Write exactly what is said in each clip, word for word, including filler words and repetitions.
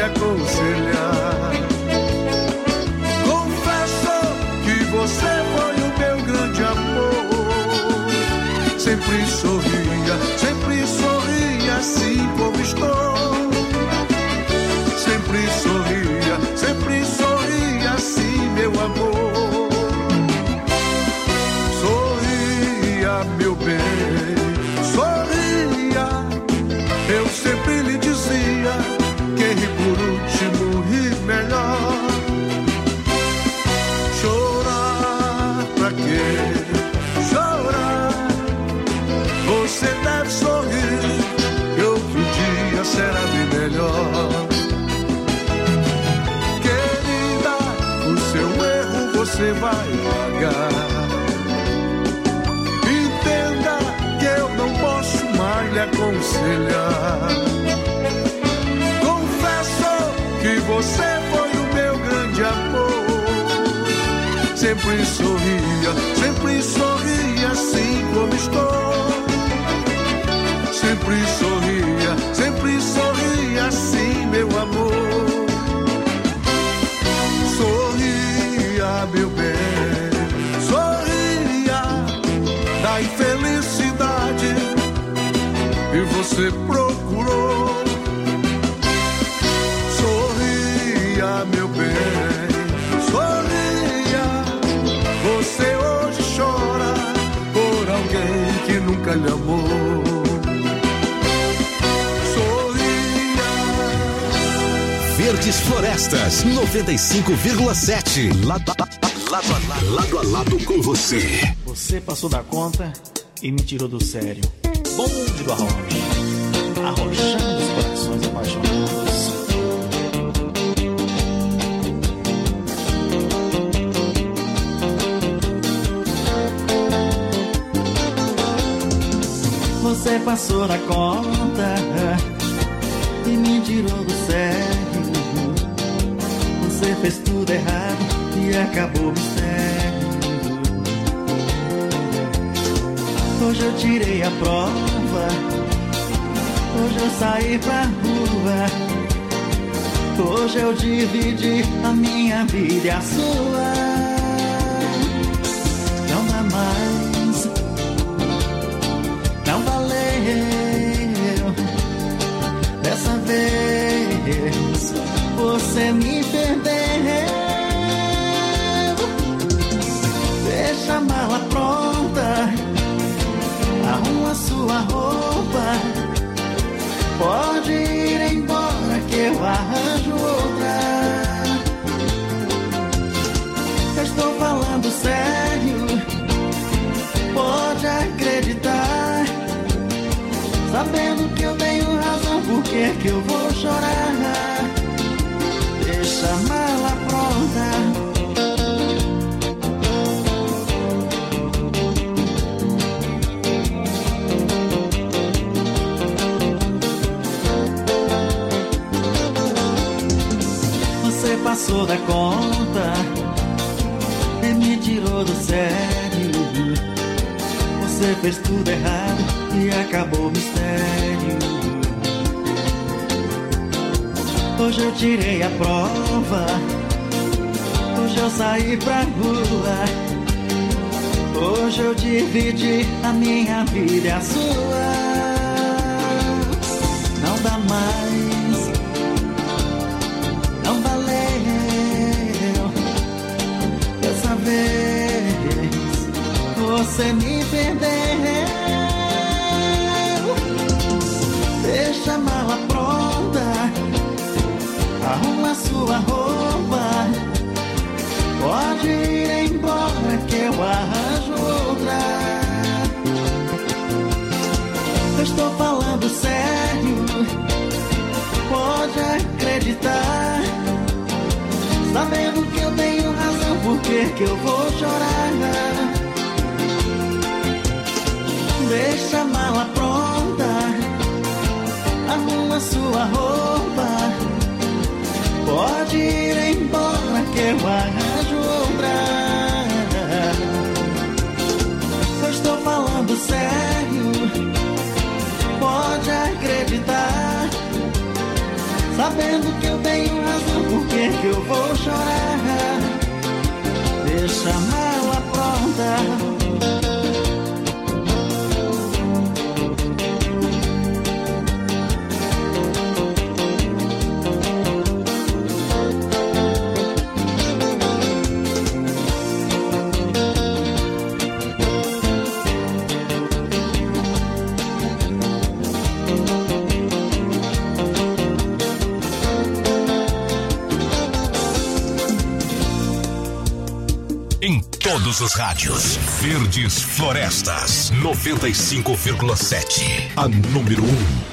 aconselhar. Confesso que você foi o meu grande amor. Sempre sorria, sempre sorria assim como estou. Sempre sorria, sempre sorria assim, meu amor. Sorria, meu bem, sorria. Eu sempre lhe dizia, quem ri por último ri melhor. Chorar pra quê? Chorar. Você deve sorrir, que outro dia será bem melhor. Querida, o seu erro você vai pagar. Entenda que eu não posso mais lhe aconselhar. Confesso que você foi o meu grande amor. Sempre sorria, sempre sorria assim como estou. Sempre sorria, sempre sorria assim, meu amor. Sorria, meu bem, sorria da infelicidade que você procurou. Sorria, meu bem, sorria. Você hoje chora por alguém que nunca lhe amou. Verdes Florestas, noventa e cinco vírgula sete. Lado, lado, lado, lado a lado com você. Você passou da conta e me tirou do sério. Bonde do arroz, arrochando os corações apaixonados. Você passou da conta e me tirou do sério. Você fez tudo errado e acabou o mistério. Hoje eu tirei a prova, hoje eu saí pra rua. Hoje eu dividi a minha vida e a sua. Não dá mais, não valeu. Dessa vez você me perdeu. Deixa a mala pronta, arruma sua roupa. Pode ir embora que eu arranjo outra. Eu estou falando sério, pode acreditar. Sabendo que eu tenho razão, por que que eu vou chorar? Deixa a mala pronta. Você passou da conta e me tirou do sério. Você fez tudo errado e acabou o mistério. Hoje eu tirei a prova, hoje eu saí pra rua. Hoje eu dividi a minha vida e a sua. Não dá mais, não valeu. Dessa vez você me perdeu. Deixa a mala pronta, arruma sua roupa. Pode ir embora que eu arranjo outra. Eu estou falando sério, pode acreditar. Sabendo que eu tenho razão, por que que eu vou chorar? Deixa a mala pronta, arruma sua roupa. Pode ir embora que eu arranjo outra. Eu estou falando sério, pode acreditar. Sabendo que eu tenho razão, por que que eu vou chorar? Deixa a mala pronta. Todos os rádios. Verdes Florestas. noventa e cinco vírgula sete. A número um.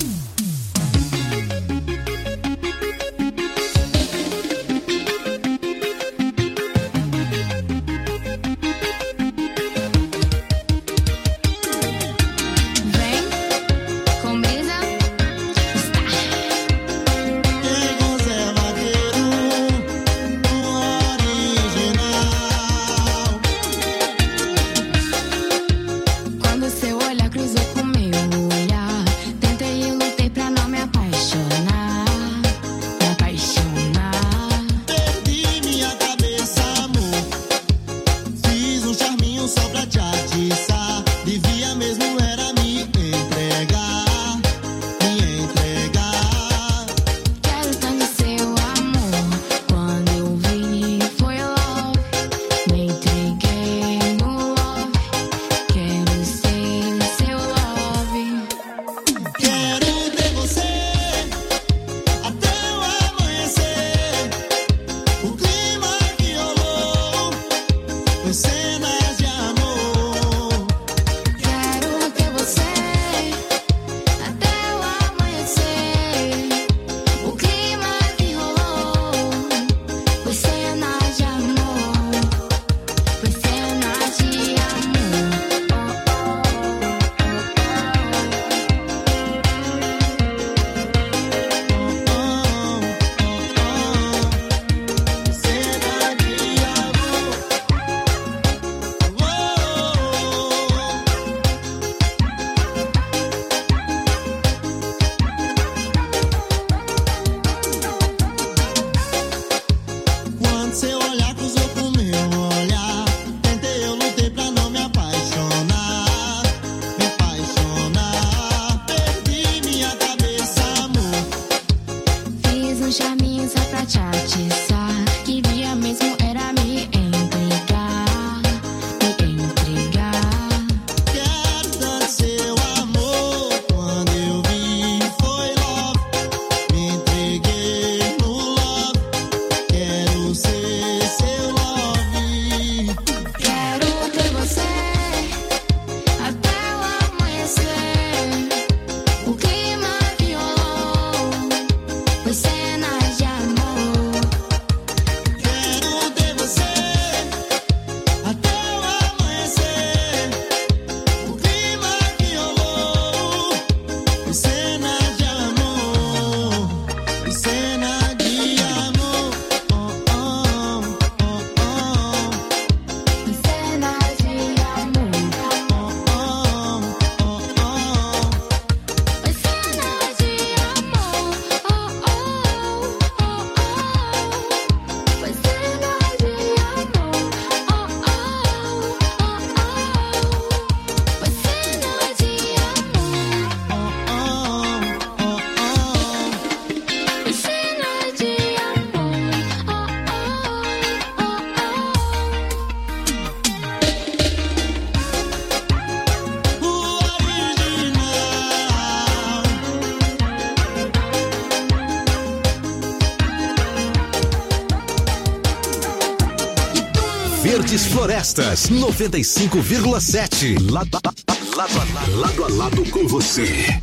Verdes Florestas, noventa e cinco vírgula sete. Lado, lado, lado, lado a lado com você.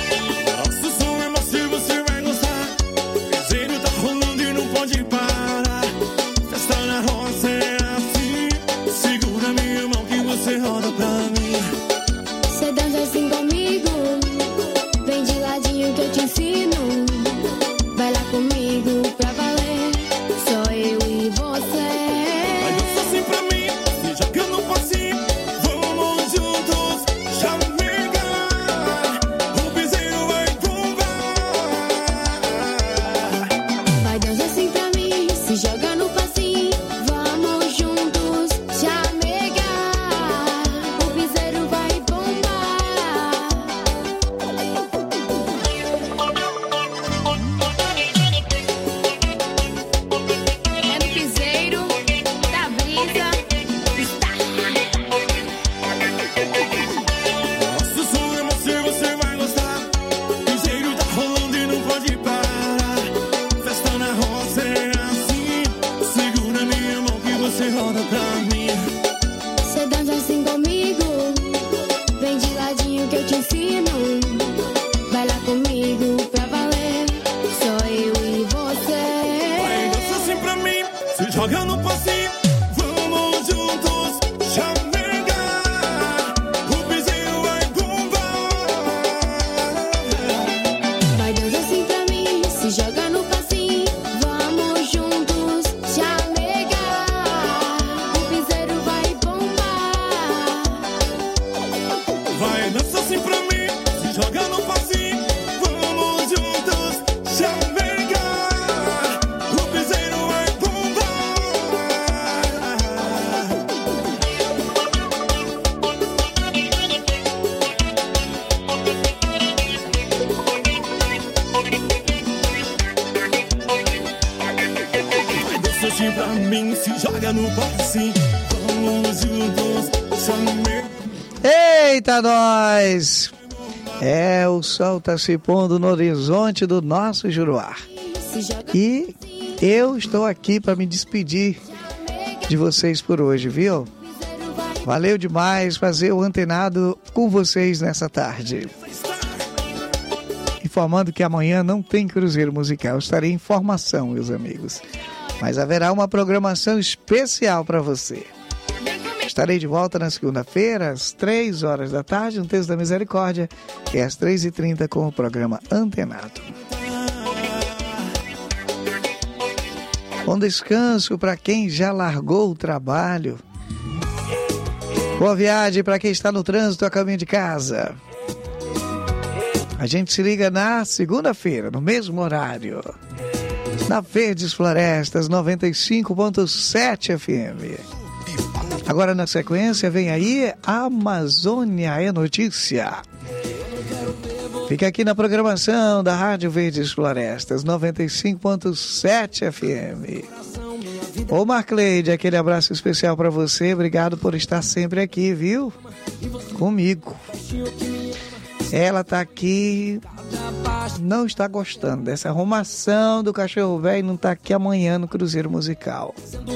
Nosso som é macio, você vai gostar. Desenho tá rolando e não pode parar. joga no passinho, vamos juntos chamegar. O piseiro vai bombar. É no piseiro da brisa. Nosso som é você, você vai gostar. Piseiro tá rolando e não pode parar. Festa na roça é assim. Segura minha mão que você roda pra mim. Cê dança assim comigo, vem de ladinho que eu te ensino. Vai lá comigo pra valer, só eu e você. Vai, dança assim pra mim, se joga no passinho. Vamos juntos chamegar. O piseiro vai bombar. Vai dança assim pra mim, se joga no passinho. Vamos juntos chamegar. O piseiro vai bombar. Vai, dança assim pra mim, se joga no passinho. Vamos juntos chamegar. O piseiro vai bombar. Vai, dança assim pra mim, se joga no passinho. Vamos juntos chamegar. Eita, nós! É, o sol tá se pondo no horizonte do nosso Juruá. Se joga E eu estou aqui para me despedir de vocês por hoje, viu? Valeu demais fazer o Antenado com vocês nessa tarde. Informando que amanhã não tem Cruzeiro Musical. Estarei em formação, meus amigos. Mas haverá uma programação especial para você. Estarei de volta na segunda-feira, às três horas da tarde, no Texto da Misericórdia, e às três e trinta com o programa Antenado. Bom descanso para quem já largou o trabalho. Boa viagem para quem está no trânsito a caminho de casa. A gente se liga na segunda-feira, no mesmo horário, na Verdes Florestas noventa e cinco ponto sete F M. Agora na sequência vem aí Amazônia é Notícia. Fica aqui na programação da Rádio Verdes Florestas noventa e cinco ponto sete F M. Ô Marcleide, aquele abraço especial para você. Obrigado por estar sempre aqui, viu? Comigo. Ela tá aqui, não está gostando dessa arrumação do cachorro velho, não tá aqui amanhã no Cruzeiro Musical.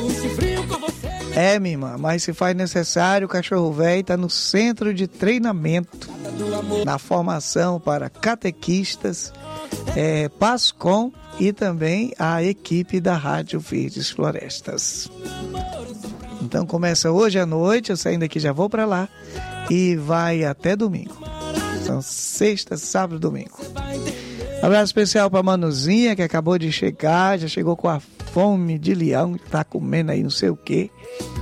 É, minha irmã, mas se faz necessário, o cachorro velho está no centro de treinamento, na formação para catequistas, é, PASCOM e também a equipe da Rádio Verdes Florestas. Então começa hoje à noite, eu saindo aqui já vou para lá e vai até domingo. São sexta, sábado e domingo. Abraço especial para Manuzinha, que acabou de chegar, já chegou com a fome de leão, tá comendo aí não sei o quê.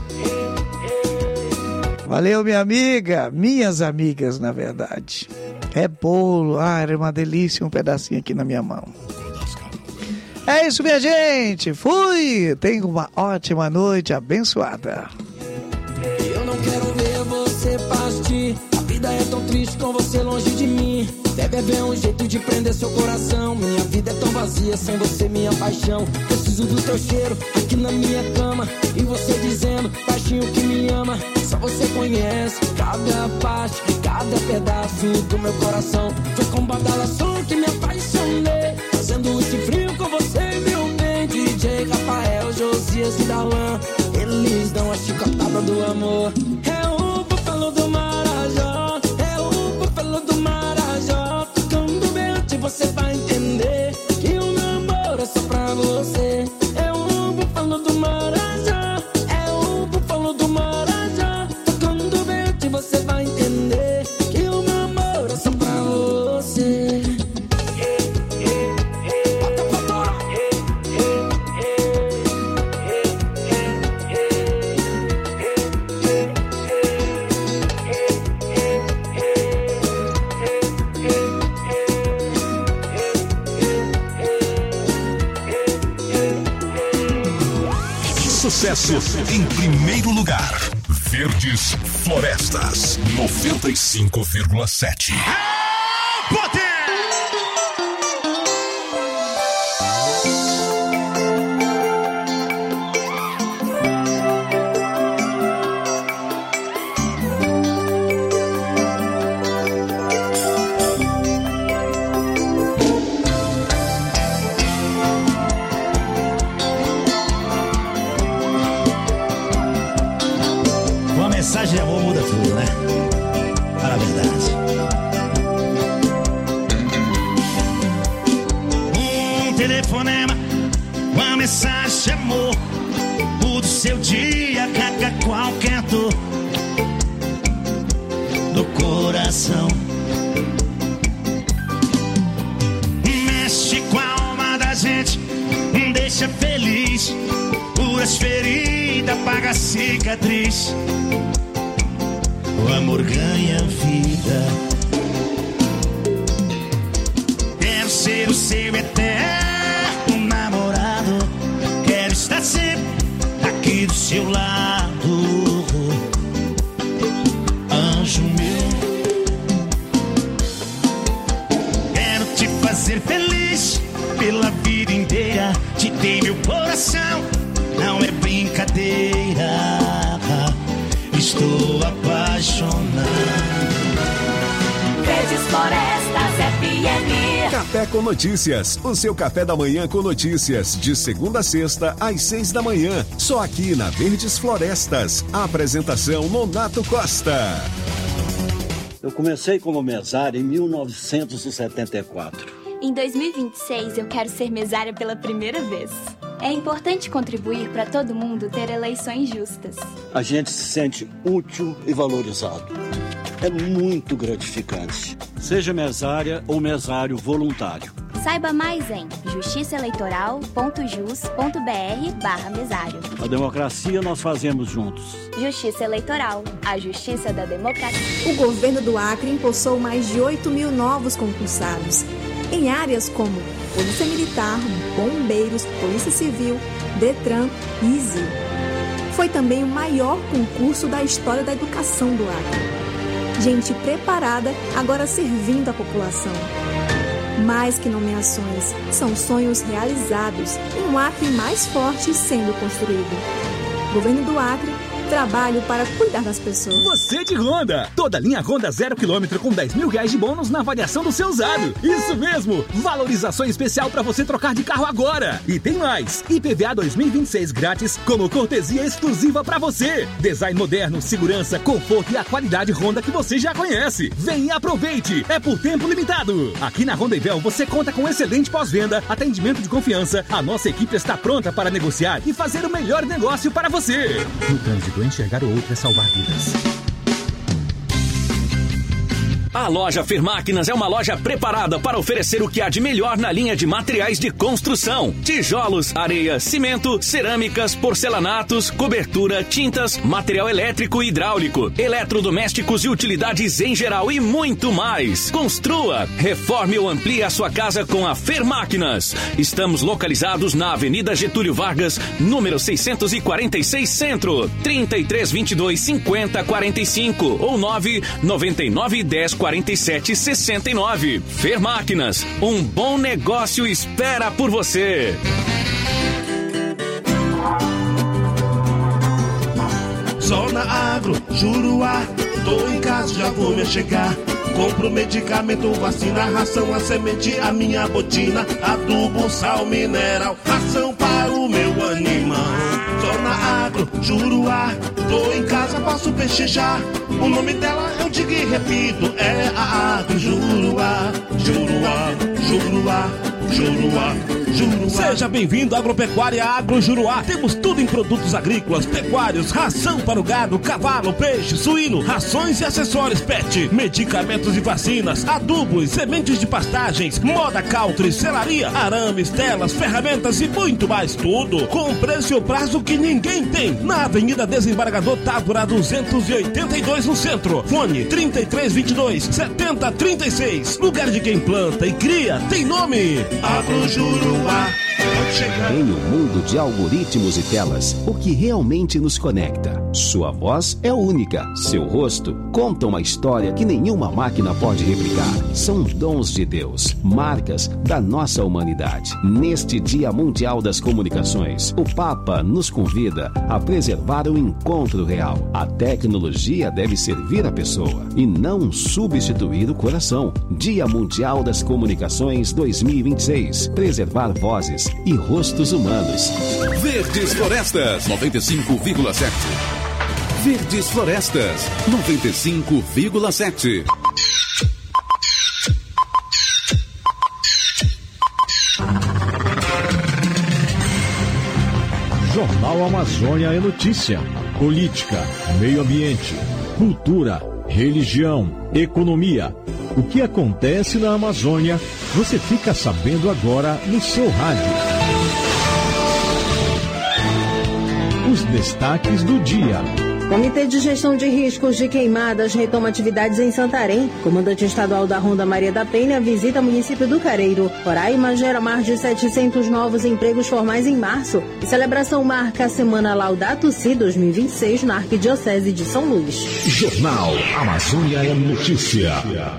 Valeu, minha amiga, minhas amigas, na verdade. É bolo, ah, era uma delícia um pedacinho aqui na minha mão. É isso, minha gente, fui! Tenha uma ótima noite abençoada. Eu não quero ver você partir. A vida é tão triste com você longe de mim. Deve haver um jeito de prender seu coração. Minha vida é tão vazia sem você, minha paixão. Preciso do teu cheiro aqui na minha cama. E você dizendo, baixinho que me ama. Só você conhece cada parte, cada pedaço do meu coração. Foi com badalação que me apaixonei, fazendo esse frio com você, meu bem. D J Rafael, Josias e Darlan, eles dão a chicotada do amor. É o búfalo do Marajó, é o búfalo do Marajó. Tocando bem, você vai entender que o meu amor é só pra você. É o búfalo do Marajó, é o búfalo do Marajó. Tocando bem, você vai entender que o meu amor é só pra você. sucesso em primeiro lugar. Verdes Florestas, noventa e cinco vírgula sete. Poder! Mensagem de amor muda tudo, né? Para a verdade. Um telefonema, uma mensagem de amor, muda o seu dia, caga qualquer dor do coração. Mexe com a alma da gente, deixa feliz, cura as feridas, apaga a cicatriz. O amor ganha vida. Quero ser o seu eterno namorado. Quero estar sempre aqui do seu lado. Anjo meu, quero te fazer feliz pela vida inteira. Te dei meu coração, não é brincadeira. Estou apaixonado. Verdes Florestas F M. Café com Notícias, o seu café da manhã com notícias, de segunda a sexta, às seis da manhã, só aqui na Verdes Florestas. A apresentação Nonato Costa. Eu comecei como mesário em mil novecentos e setenta e quatro. Em dois mil e vinte e seis, eu quero ser mesária pela primeira vez. É importante contribuir para todo mundo ter eleições justas. A gente se sente útil e valorizado. É muito gratificante. Seja mesária ou mesário voluntário. Saiba mais em justiçaeleitoral ponto jus ponto br barra mesário. A democracia nós fazemos juntos. Justiça Eleitoral, a justiça da democracia. O governo do Acre impulsou mais de oito mil novos concursados em áreas como Polícia Militar, Bombeiros, Polícia Civil, Detran e ISIL. Foi também o maior concurso da história da educação do Acre. Gente preparada, agora servindo a população. Mais que nomeações, são sonhos realizados e um Acre mais forte sendo construído. Governo do Acre, trabalho para cuidar das pessoas. Você de Honda! Toda linha Honda zero quilômetro com dez mil reais de bônus na avaliação do seu usado. Isso mesmo! Valorização especial para você trocar de carro agora. E tem mais! I P V A dois mil e vinte e seis grátis como cortesia exclusiva para você. Design moderno, segurança, conforto e a qualidade Honda que você já conhece. Vem e aproveite! É por tempo limitado. Aqui na Honda Ivel você conta com excelente pós-venda, atendimento de confiança. A nossa equipe está pronta para negociar e fazer o melhor negócio para você. No trânsito, enxergar o outro é salvar vidas. A loja Fermáquinas é uma loja preparada para oferecer o que há de melhor na linha de materiais de construção: tijolos, areia, cimento, cerâmicas, porcelanatos, cobertura, tintas, material elétrico e hidráulico, eletrodomésticos e utilidades em geral e muito mais. Construa, reforme ou amplie a sua casa com a Fermáquinas. Estamos localizados na Avenida Getúlio Vargas, número seiscentos e quarenta e seis Centro, trinta e três, vinte e dois, cinquenta, quarenta e cinco ou nove noventa e nove, dez, quarenta e sete, sessenta e nove. Fermáquinas, um bom negócio espera por você. Zona Agro, Juruá, tô em casa, já vou me chegar. Compro medicamento, vacina, ração, a semente, a minha botina, adubo, sal mineral, ração para o meu animal. Zona Agro, Juruá, tô em casa, posso peixejar. O nome dela eu digo e repito, é a Agro Juruá, Juruá, Juruá, Juruá, Juruá. Seja bem-vindo à Agropecuária Agro Juruá. Temos tudo em produtos agrícolas, pecuários, ração para o gado, cavalo, peixe, suíno, rações e acessórios pet, medicamentos e vacinas, adubos, sementes de pastagens, moda country, selaria, arames, telas, ferramentas e muito mais. Tudo com preço e prazo que ninguém tem. Na Avenida Desembargador Távora duzentos e oitenta e dois no centro. Fone trinta e três, vinte e dois, setenta, trinta e seis. Lugar de quem planta e cria tem nome. Agro Juruá. Em um mundo de algoritmos e telas, o que realmente nos conecta? Sua voz é única, seu rosto conta uma história que nenhuma máquina pode replicar. São dons de Deus, marcas da nossa humanidade. Neste Dia Mundial das Comunicações, o Papa nos convida a preservar o encontro real. A tecnologia deve servir a pessoa e não substituir o coração. Dia Mundial das Comunicações dois mil e vinte e seis. Preservar vozes e rostos humanos. Verdes Florestas noventa e cinco vírgula sete. Verdes Florestas noventa e cinco vírgula sete. Jornal Amazônia é notícia. Política, meio ambiente, cultura, religião, economia. O que acontece na Amazônia, você fica sabendo agora no seu rádio. Os destaques do dia. Comitê de Gestão de Riscos de Queimadas retoma atividades em Santarém. Comandante estadual da Ronda Maria da Penha visita o município do Careiro. Roraima gera mais de setecentos novos empregos formais em março. E celebração marca a Semana Laudato Si dois mil e vinte e seis na Arquidiocese de São Luís. Jornal Amazônia é notícia.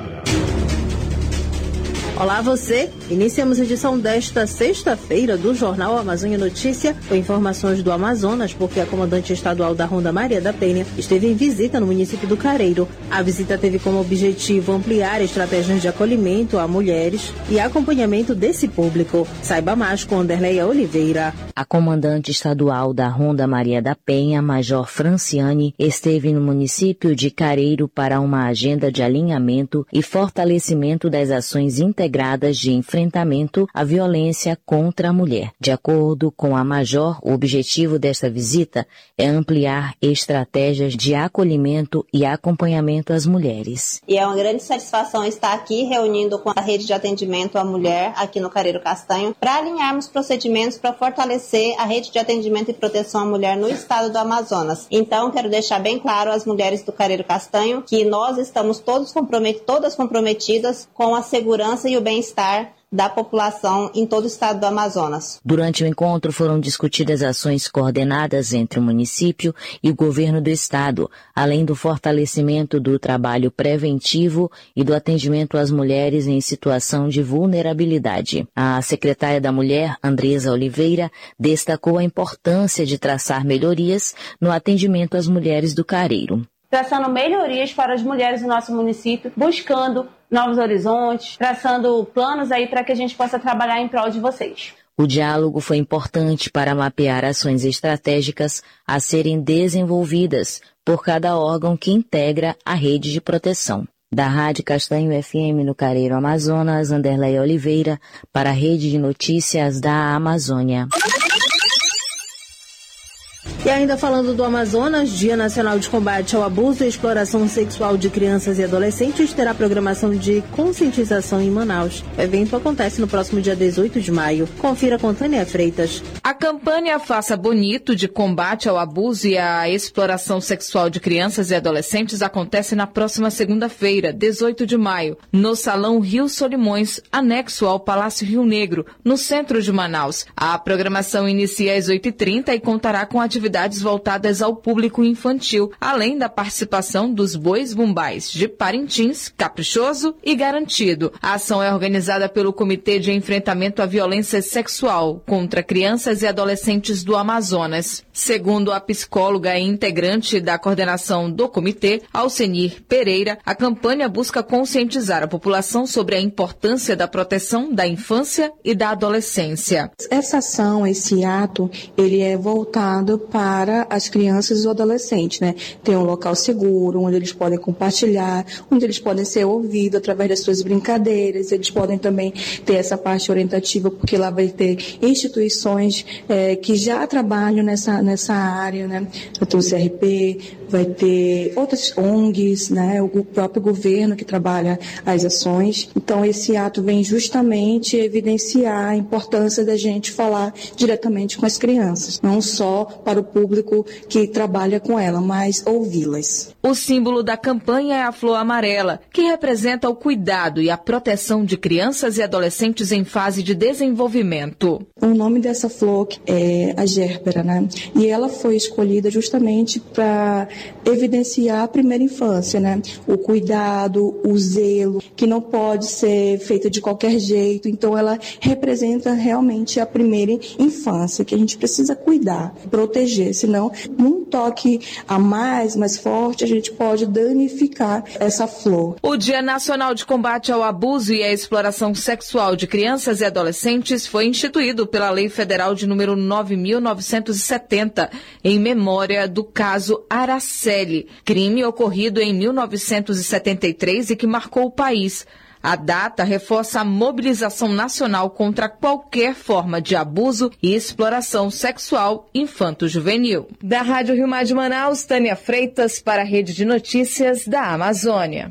Olá você, iniciamos a edição desta sexta-feira do Jornal Amazônia Notícia com informações do Amazonas, porque a comandante estadual da Ronda Maria da Penha esteve em visita no município do Careiro. A visita teve como objetivo ampliar estratégias de acolhimento a mulheres e acompanhamento desse público. Saiba mais com Anderleia Oliveira. A comandante estadual da Ronda Maria da Penha, Major Franciane, esteve no município de Careiro para uma agenda de alinhamento e fortalecimento das ações integradas de enfrentamento à violência contra a mulher. De acordo com a Major, o objetivo desta visita é ampliar estratégias de acolhimento e acompanhamento às mulheres. E é uma grande satisfação estar aqui reunindo com a rede de atendimento à mulher aqui no Careiro Castanho para alinharmos procedimentos para fortalecer a rede de atendimento e proteção à mulher no estado do Amazonas. Então, quero deixar bem claro às mulheres do Careiro Castanho que nós estamos todos compromet- todas comprometidas com a segurança e o bem-estar da população em todo o estado do Amazonas. Durante o encontro foram discutidas ações coordenadas entre o município e o governo do estado, além do fortalecimento do trabalho preventivo e do atendimento às mulheres em situação de vulnerabilidade. A secretária da Mulher, Andresa Oliveira, destacou a importância de traçar melhorias no atendimento às mulheres do Careiro. Traçando melhorias para as mulheres do nosso município, buscando novos horizontes, traçando planos aí para que a gente possa trabalhar em prol de vocês. O diálogo foi importante para mapear ações estratégicas a serem desenvolvidas por cada órgão que integra a rede de proteção. Da Rádio Castanho F M no Careiro Amazonas, Anderleia Oliveira, para a Rede de Notícias da Amazônia. E ainda falando do Amazonas, Dia Nacional de Combate ao Abuso e Exploração Sexual de Crianças e Adolescentes terá programação de conscientização em Manaus. O evento acontece no próximo dia dezoito de maio. Confira com Tânia Freitas. A campanha Faça Bonito de combate ao abuso e à exploração sexual de crianças e adolescentes acontece na próxima segunda-feira, dezoito de maio, no Salão Rio Solimões, anexo ao Palácio Rio Negro, no centro de Manaus. A programação inicia às oito e trinta e contará com atividades voltadas ao público infantil, além da participação dos bois bumbais de Parintins, Caprichoso e Garantido. A ação é organizada pelo Comitê de Enfrentamento à Violência Sexual contra Crianças e Adolescentes do Amazonas. Segundo a psicóloga e integrante da coordenação do comitê, Alcenir Pereira, a campanha busca conscientizar a população sobre a importância da proteção da infância e da adolescência. Essa ação, esse ato, ele é voltado para para as crianças e os adolescentes, né? Tem um local seguro, onde eles podem compartilhar, onde eles podem ser ouvidos através das suas brincadeiras, eles podem também ter essa parte orientativa, porque lá vai ter instituições é, que já trabalham nessa, nessa área, né? Vai ter o C R P, vai ter outras O N Gs, né? O próprio governo que trabalha as ações. Então, esse ato vem justamente evidenciar a importância da gente falar diretamente com as crianças, não só para o público que trabalha com ela, mas ouvi-las. O símbolo da campanha é a flor amarela, que representa o cuidado e a proteção de crianças e adolescentes em fase de desenvolvimento. O nome dessa flor é a Gérbera, né? E ela foi escolhida justamente para evidenciar a primeira infância, né? O cuidado, o zelo, que não pode ser feita de qualquer jeito. Então, ela representa realmente a primeira infância, que a gente precisa cuidar, proteger, senão, num toque a mais, mais forte, a gente pode danificar essa flor. O Dia Nacional de Combate ao Abuso e à Exploração Sexual de Crianças e Adolescentes foi instituído pela Lei Federal de número nove mil novecentos e setenta, em memória do caso Araceli, crime ocorrido em mil novecentos e setenta e três e que marcou o país. A data reforça a mobilização nacional contra qualquer forma de abuso e exploração sexual infanto-juvenil. Da Rádio Rio Mar de Manaus, Tânia Freitas para a Rede de Notícias da Amazônia.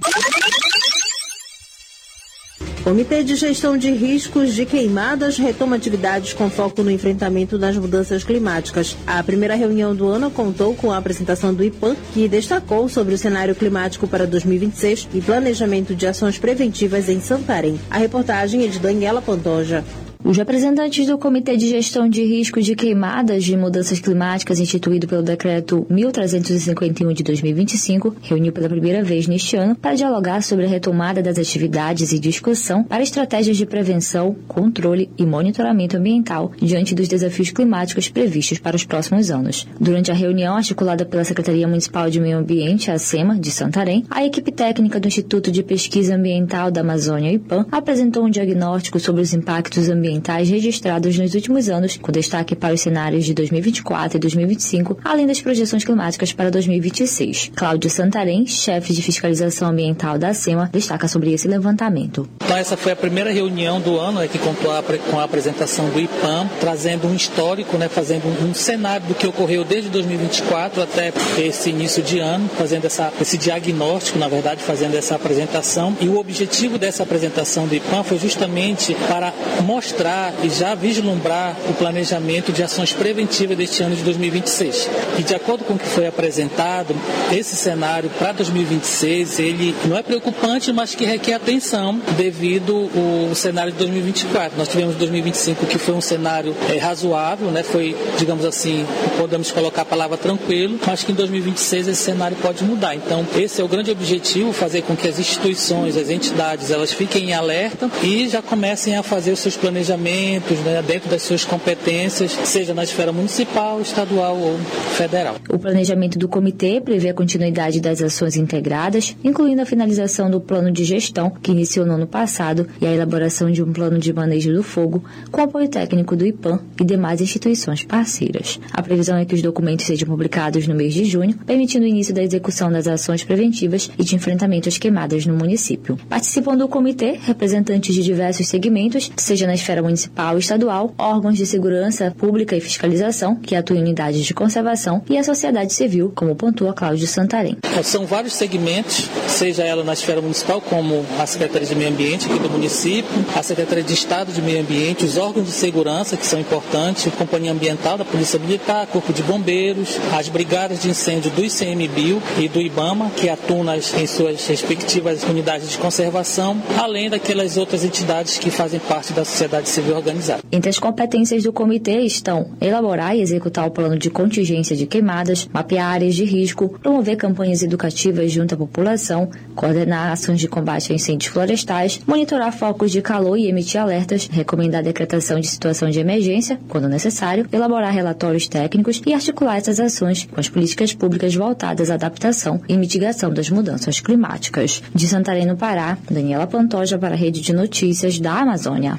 Comitê de Gestão de Riscos de Queimadas retoma atividades com foco no enfrentamento das mudanças climáticas. A primeira reunião do ano contou com a apresentação do IPAM, que destacou sobre o cenário climático para dois mil e vinte e seis e planejamento de ações preventivas em Santarém. A reportagem é de Daniela Pantoja. Os representantes do Comitê de Gestão de Riscos de Queimadas de Mudanças Climáticas, instituído pelo Decreto mil trezentos e cinquenta e um de dois mil e vinte e cinco, reuniu pela primeira vez neste ano para dialogar sobre a retomada das atividades e discussão para estratégias de prevenção, controle e monitoramento ambiental diante dos desafios climáticos previstos para os próximos anos. Durante a reunião, articulada pela Secretaria Municipal de Meio Ambiente, a SEMA, de Santarém, a equipe técnica do Instituto de Pesquisa Ambiental da Amazônia, IPAM, apresentou um diagnóstico sobre os impactos ambientais ambientais registrados nos últimos anos, com destaque para os cenários de dois mil e vinte e quatro e dois mil e vinte e cinco, além das projeções climáticas para dois mil e vinte e seis. Cláudio Santarém, chefe de fiscalização ambiental da SEMA, destaca sobre esse levantamento. Então, essa foi a primeira reunião do ano, né, que contou a, com a apresentação do IPAM, trazendo um histórico, né, fazendo um, um cenário do que ocorreu desde dois mil e vinte e quatro até esse início de ano, fazendo essa, esse diagnóstico, na verdade, fazendo essa apresentação. E o objetivo dessa apresentação do IPAM foi justamente para mostrar e já vislumbrar o planejamento de ações preventivas deste ano de dois mil e vinte e seis. E de acordo com o que foi apresentado, esse cenário para dois mil e vinte e seis, ele não é preocupante, mas que requer atenção devido ao cenário de dois mil e vinte e quatro. Nós tivemos dois mil e vinte e cinco que foi um cenário é, razoável, né? Foi, digamos assim, podemos colocar a palavra tranquilo, mas que em dois mil e vinte e seis esse cenário pode mudar. Então, esse é o grande objetivo, fazer com que as instituições, as entidades, elas fiquem em alerta e já comecem a fazer os seus planejamentos, né, dentro das suas competências, seja na esfera municipal, estadual ou federal. O planejamento do comitê prevê a continuidade das ações integradas, incluindo a finalização do plano de gestão, que iniciou no ano passado, e a elaboração de um plano de manejo do fogo, com apoio técnico do IPAM e demais instituições parceiras. A previsão é que os documentos sejam publicados no mês de junho, permitindo o início da execução das ações preventivas e de enfrentamento às queimadas no município. Participam do comitê representantes de diversos segmentos, seja na esfera municipal e estadual, órgãos de segurança pública e fiscalização, que atuam em unidades de conservação, e a sociedade civil, como pontua Cláudio Santarém. São vários segmentos, seja ela na esfera municipal, como a Secretaria de Meio Ambiente aqui do município, a Secretaria de Estado de Meio Ambiente, os órgãos de segurança, que são importantes, a Companhia Ambiental da Polícia Militar, Corpo de Bombeiros, as brigadas de incêndio do I C M B I L e do IBAMA, que atuam nas, em suas respectivas unidades de conservação, além daquelas outras entidades que fazem parte da sociedade civil organizada. Entre as competências do comitê estão elaborar e executar o plano de contingência de queimadas, mapear áreas de risco, promover campanhas educativas junto à população, coordenar ações de combate a incêndios florestais, monitorar focos de calor e emitir alertas, recomendar a decretação de situação de emergência, quando necessário, elaborar relatórios técnicos e articular essas ações com as políticas públicas voltadas à adaptação e mitigação das mudanças climáticas. De Santarém, no Pará, Daniela Pantoja para a Rede de Notícias da Amazônia.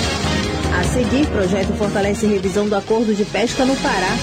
A seguir, projeto fortalece revisão do acordo de pesca no Pará.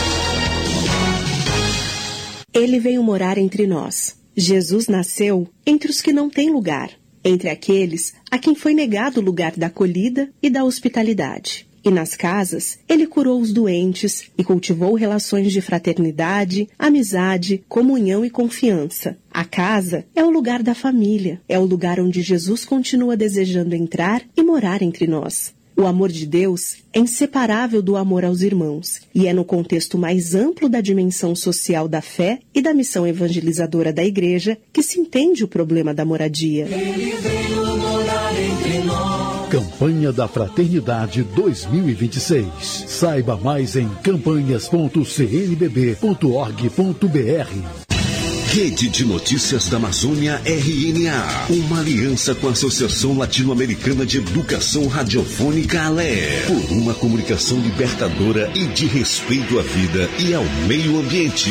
Ele veio morar entre nós. Jesus nasceu entre os que não têm lugar, entre aqueles a quem foi negado o lugar da acolhida e da hospitalidade. E nas casas, ele curou os doentes e cultivou relações de fraternidade, amizade, comunhão e confiança. A casa é o lugar da família, é o lugar onde Jesus continua desejando entrar e morar entre nós. O amor de Deus é inseparável do amor aos irmãos e é no contexto mais amplo da dimensão social da fé e da missão evangelizadora da Igreja que se entende o problema da moradia. Ele veio morar entre nós. Campanha da Fraternidade dois mil e vinte e seis. Saiba mais em campanhas ponto c n b b ponto org ponto b r. Rede de Notícias da Amazônia R N A, uma aliança com a Associação Latino-Americana de Educação Radiofônica A L E, por uma comunicação libertadora e de respeito à vida e ao meio ambiente.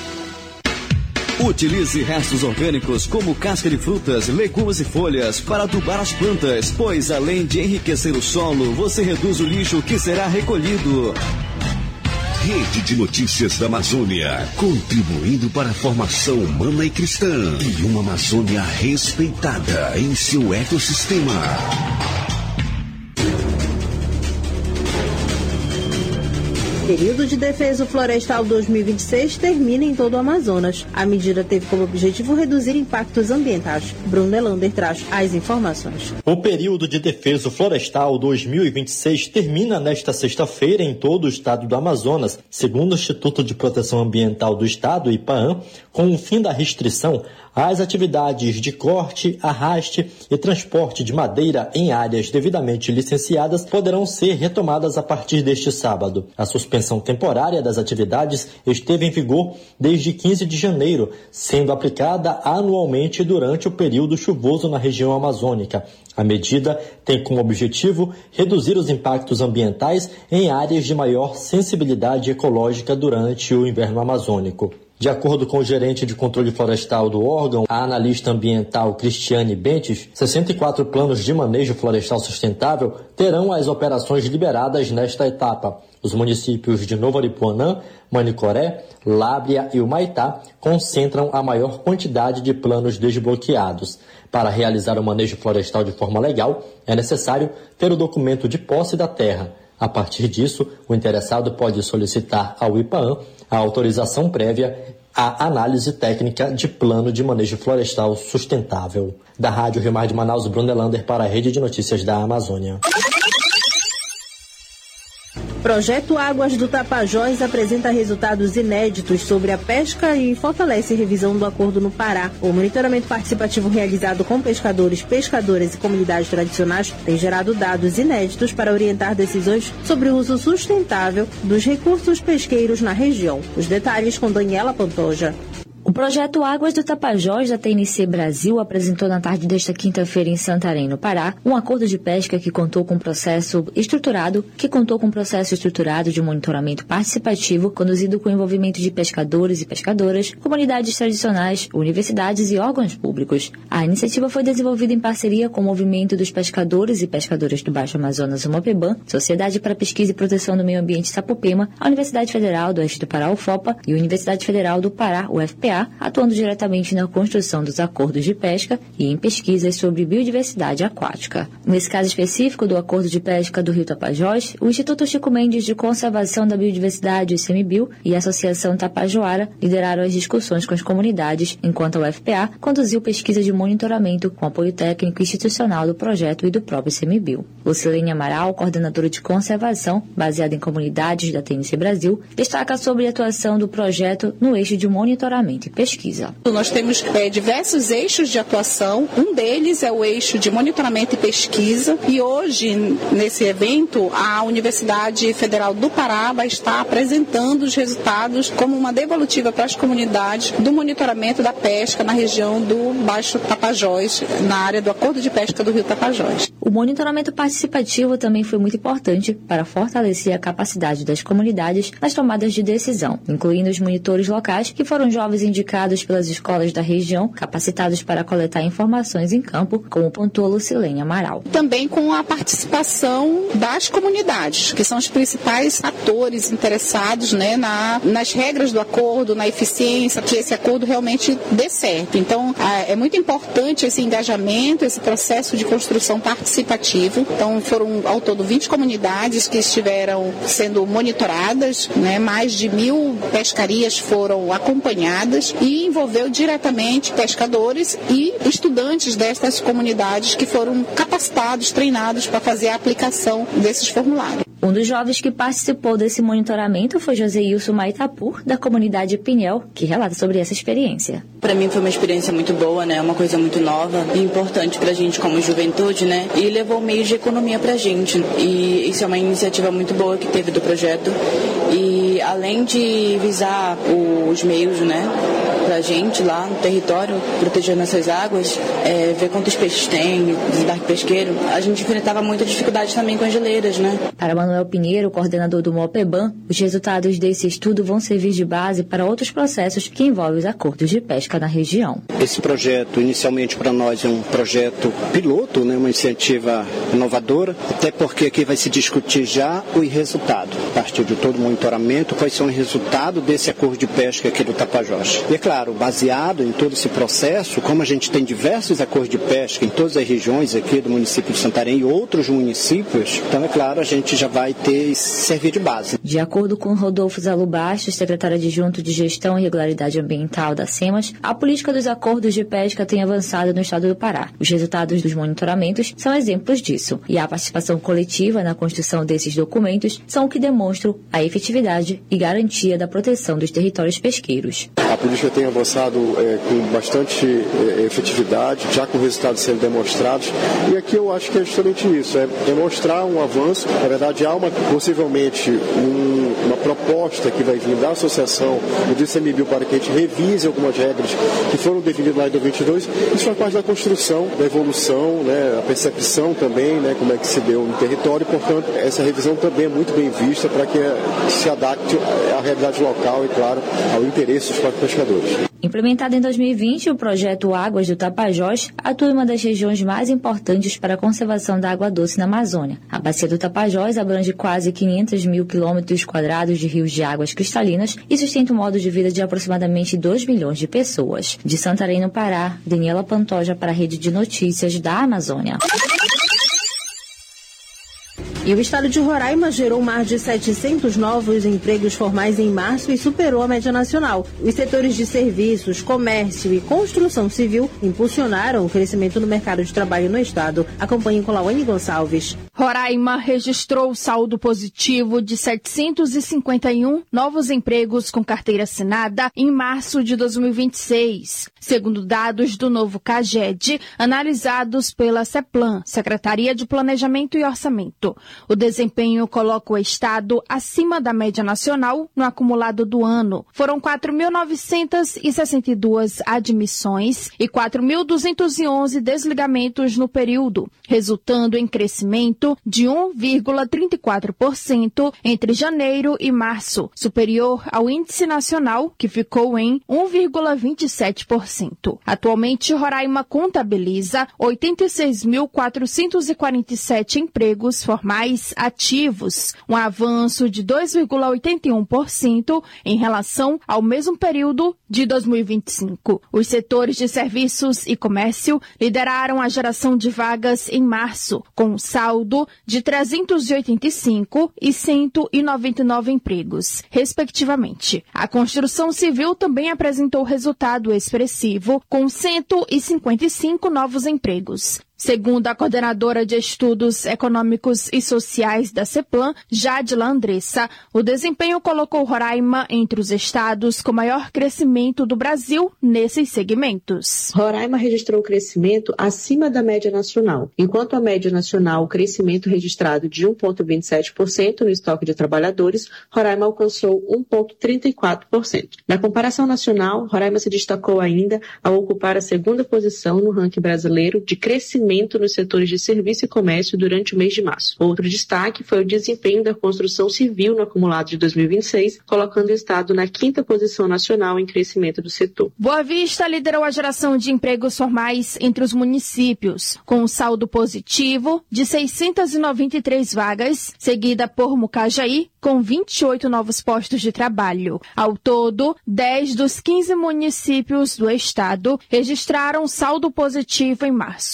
Utilize restos orgânicos como casca de frutas, legumes e folhas para adubar as plantas, pois além de enriquecer o solo, você reduz o lixo que será recolhido. Rede de Notícias da Amazônia, contribuindo para a formação humana e cristã e uma Amazônia respeitada em seu ecossistema. O período de defesa florestal dois mil e vinte e seis termina em todo o Amazonas. A medida teve como objetivo reduzir impactos ambientais. Bruno Nelander traz as informações. O período de defesa florestal dois mil e vinte e seis termina nesta sexta-feira em todo o estado do Amazonas, segundo o Instituto de Proteção Ambiental do Estado, IPAAM, com o fim da restrição às atividades de corte, arraste e transporte de madeira em áreas devidamente licenciadas poderão ser retomadas a partir deste sábado. A suspensão temporária das atividades esteve em vigor desde quinze de janeiro, sendo aplicada anualmente durante o período chuvoso na região amazônica. A medida tem como objetivo reduzir os impactos ambientais em áreas de maior sensibilidade ecológica durante o inverno amazônico. De acordo com o gerente de controle florestal do órgão, a analista ambiental Cristiane Bentes, sessenta e quatro planos de manejo florestal sustentável terão as operações liberadas nesta etapa. Os municípios de Novo Aripuanã, Manicoré, Lábrea e Humaitá concentram a maior quantidade de planos desbloqueados. Para realizar o manejo florestal de forma legal, é necessário ter o documento de posse da terra. A partir disso, o interessado pode solicitar ao IPAAM a autorização prévia à análise técnica de plano de manejo florestal sustentável. Da Rádio Rio Mar de Manaus, Bruno Nelander para a Rede de Notícias da Amazônia. Projeto Águas do Tapajós apresenta resultados inéditos sobre a pesca e fortalece revisão do acordo no Pará. O monitoramento participativo realizado com pescadores, pescadoras e comunidades tradicionais tem gerado dados inéditos para orientar decisões sobre o uso sustentável dos recursos pesqueiros na região. Os detalhes com Daniela Pantoja. O projeto Águas do Tapajós da T N C Brasil apresentou na tarde desta quinta-feira em Santarém, no Pará, um acordo de pesca que contou com processo estruturado, que contou com processo estruturado de monitoramento participativo, conduzido com o envolvimento de pescadores e pescadoras, comunidades tradicionais, universidades e órgãos públicos. A iniciativa foi desenvolvida em parceria com o Movimento dos Pescadores e Pescadoras do Baixo Amazonas, Umapebã, Sociedade para Pesquisa e Proteção do Meio Ambiente Sapopema, a Universidade Federal do Oeste do Pará, U F O P A, e a Universidade Federal do Pará, U F P A, atuando diretamente na construção dos acordos de pesca e em pesquisas sobre biodiversidade aquática. Nesse caso específico do Acordo de Pesca do Rio Tapajós, o Instituto Chico Mendes de Conservação da Biodiversidade, o ICMBio, e a Associação Tapajoara lideraram as discussões com as comunidades, enquanto a U F P A conduziu pesquisa de monitoramento com apoio técnico e institucional do projeto e do próprio ICMBio. Lucilene Amaral, coordenadora de conservação, baseada em comunidades da T N C Brasil, destaca sobre a atuação do projeto no eixo de monitoramento e pesquisa. Nós temos é, diversos eixos de atuação, um deles é o eixo de monitoramento e pesquisa, e hoje, nesse evento, a Universidade Federal do Pará vai estar apresentando os resultados como uma devolutiva para as comunidades do monitoramento da pesca na região do Baixo Tapajós, na área do Acordo de Pesca do Rio Tapajós. O monitoramento participativo também foi muito importante para fortalecer a capacidade das comunidades nas tomadas de decisão, incluindo os monitores locais, que foram jovens indicados pelas escolas da região, capacitados para coletar informações em campo, como pontuou Lucilene Amaral. Também com a participação das comunidades, que são os principais atores interessados, né, na, nas regras do acordo, na eficiência, que esse acordo realmente dê certo. Então, é muito importante esse engajamento, esse processo de construção participativo. Então, foram ao todo vinte comunidades que estiveram sendo monitoradas, né, mais de mil pescarias foram acompanhadas pessoas e envolveu diretamente pescadores e estudantes destas comunidades que foram capacitados, treinados para fazer a aplicação desses formulários. Um dos jovens que participou desse monitoramento foi Joseilson Maitapur, da comunidade Pinhel, que relata sobre essa experiência. Para mim foi uma experiência muito boa, né? Uma coisa muito nova e importante para a gente como juventude, né? E levou meios de economia para a gente. E isso é uma iniciativa muito boa que teve do projeto. E além de visar os meios, né, para a gente lá no território, proteger nossas águas, é, ver quantos peixes tem, desembarque pesqueiro, a gente enfrentava muita dificuldade também com as geleiras, né? Para Manuel Pinheiro, coordenador do MOPEBAN, os resultados desse estudo vão servir de base para outros processos que envolvem os acordos de pesca na região. Esse projeto, inicialmente para nós, é um projeto piloto, né, uma iniciativa inovadora, até porque aqui vai se discutir já o resultado. A partir de todo o monitoramento, quais são os resultados desse acordo de pesca aqui do Tapajós. E é claro, baseado em todo esse processo, como a gente tem diversos acordos de pesca em todas as regiões aqui do município de Santarém e outros municípios, então é claro, a gente já vai ter servir de base. De acordo com Rodolfo Zalu Bastos, secretário adjunto de Gestão e Regularidade Ambiental da SEMAS, a política dos acordos de pesca tem avançado no estado do Pará. Os resultados dos monitoramentos são exemplos disso, e a participação coletiva na construção desses documentos são o que demonstram a efetividade e garantia da proteção dos territórios pesqueiros. A política tem avançado é, com bastante é, efetividade, já com resultados sendo demonstrados, e aqui eu acho que é justamente isso, é demonstrar um avanço. Na verdade, há uma, possivelmente um, uma proposta que vai vir da associação do I C M B I L para que a gente revise algumas regras que foram definidas lá em dois mil e vinte e dois. Isso faz parte da construção, da evolução, né, a percepção também, né, como é que se deu no território. Portanto, essa revisão também é muito bem vista para que se adapte à realidade local e, claro, ao interesse dos próprios pescadores. Implementado em dois mil e vinte, o projeto Águas do Tapajós atua em uma das regiões mais importantes para a conservação da água doce na Amazônia. A bacia do Tapajós abrange quase quinhentos mil quilômetros quadrados de rios de águas cristalinas e sustenta um modo de vida de aproximadamente dois milhões de pessoas. De Santarém, no Pará, Daniela Pantoja para a Rede de Notícias da Amazônia. E o estado de Roraima gerou mais de setecentos novos empregos formais em março e superou a média nacional. Os setores de serviços, comércio e construção civil impulsionaram o crescimento no mercado de trabalho no estado. Acompanhe com Lawane Gonçalves. Roraima registrou saldo positivo de setecentos e cinquenta e um novos empregos com carteira assinada em março de dois mil e vinte e seis, segundo dados do novo CAGED, analisados pela CEPLAN, Secretaria de Planejamento e Orçamento. O desempenho coloca o estado acima da média nacional no acumulado do ano. Foram quatro mil novecentas e sessenta e duas admissões e quatro mil duzentos e onze desligamentos no período, resultando em crescimento de um vírgula trinta e quatro por cento entre janeiro e março, superior ao índice nacional, que ficou em um vírgula vinte e sete por cento. Atualmente, Roraima contabiliza oitenta e seis mil quatrocentos e quarenta e sete empregos formais ativos, um avanço de dois vírgula oitenta e um por cento em relação ao mesmo período de dois mil e vinte e cinco. Os setores de serviços e comércio lideraram a geração de vagas em março, com um saldo de trezentos e oitenta e cinco e cento e noventa e nove empregos, respectivamente. A construção civil também apresentou resultado expressivo, com cento e cinquenta e cinco novos empregos. Segundo a coordenadora de Estudos Econômicos e Sociais da CEPLAN, Jadila Andressa, o desempenho colocou Roraima entre os estados com maior crescimento do Brasil nesses segmentos. Roraima registrou crescimento acima da média nacional. Enquanto a média nacional, o crescimento registrado de um vírgula vinte e sete por cento no estoque de trabalhadores, Roraima alcançou um vírgula trinta e quatro por cento. Na comparação nacional, Roraima se destacou ainda ao ocupar a segunda posição no ranking brasileiro de crescimento nos setores de serviço e comércio durante o mês de março. Outro destaque foi o desempenho da construção civil no acumulado de dois mil e vinte e seis, colocando o estado na quinta posição nacional em crescimento do setor. Boa Vista liderou a geração de empregos formais entre os municípios, com um saldo positivo de seiscentas e noventa e três vagas, seguida por Mucajaí, com vinte e oito novos postos de trabalho. Ao todo, dez dos quinze municípios do estado registraram saldo positivo em março. O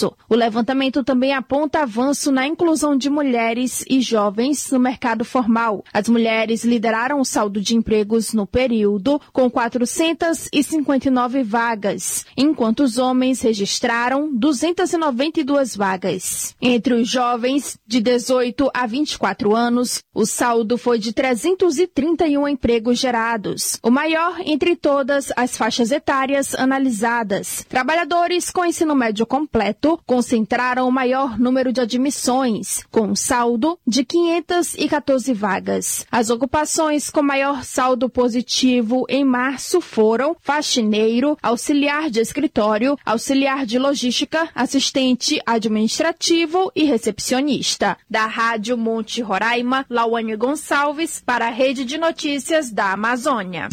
levantamento também aponta avanço na inclusão de mulheres e jovens no mercado formal. As mulheres lideraram o saldo de empregos no período, com quatrocentas e cinquenta e nove vagas, enquanto os homens registraram duzentas e noventa e duas vagas. Entre os jovens de dezoito a vinte e quatro anos, o saldo foi de trezentos e trinta e um empregos gerados, o maior entre todas as faixas etárias analisadas. Trabalhadores com ensino médio completo concentraram o maior número de admissões, com um saldo de quinhentas e quatorze vagas. As ocupações com maior saldo positivo em março foram faxineiro, auxiliar de escritório, auxiliar de logística, assistente administrativo e recepcionista. Da Rádio Monte Roraima, Lauane Gonçalves, para a Rede de Notícias da Amazônia.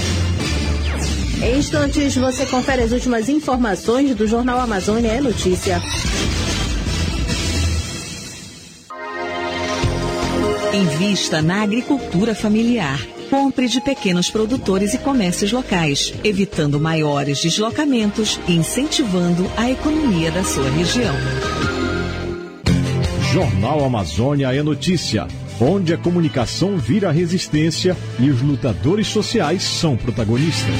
Em instantes, você confere as últimas informações do Jornal Amazônia é Notícia. Invista na agricultura familiar. Compre de pequenos produtores e comércios locais, evitando maiores deslocamentos e incentivando a economia da sua região. Jornal Amazônia é Notícia, onde a comunicação vira resistência e os lutadores sociais são protagonistas.